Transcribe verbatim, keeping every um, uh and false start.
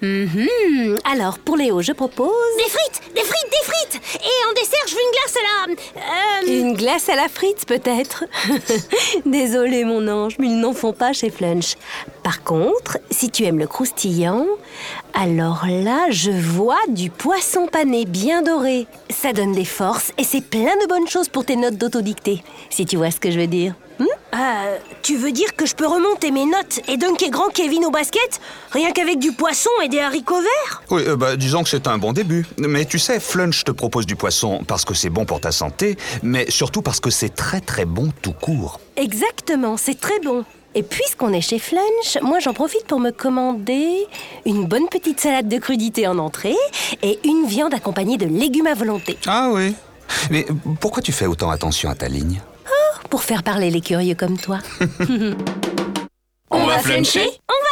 Mm-hmm. Alors, pour Léo, je propose... Des frites, des frites, des frites. Et en dessert, je veux une glace à la... Euh... Une glace à la frite, peut-être. Désolée, mon ange, mais ils n'en font pas chez Flunch. Par contre, si tu aimes le croustillant, alors là, je vois du poisson pané bien doré. Ça donne des forces et c'est plein de bonnes choses pour tes notes d'autodictée, si tu vois ce que je veux dire. Hmm? Euh, tu veux dire que je peux remonter mes notes et dunker grand Kevin au basket rien qu'avec du poisson et des haricots verts? Oui, euh, bah, disons que c'est un bon début. Mais tu sais, Flunch te propose du poisson parce que c'est bon pour ta santé, mais surtout parce que c'est très très bon tout court. Exactement, c'est très bon. Et puisqu'on est chez Flunch, moi j'en profite pour me commander une bonne petite salade de crudités en entrée et une viande accompagnée de légumes à volonté. Ah oui. Mais pourquoi tu fais autant attention à ta ligne? Pour faire parler les curieux comme toi. On va fluncher ? On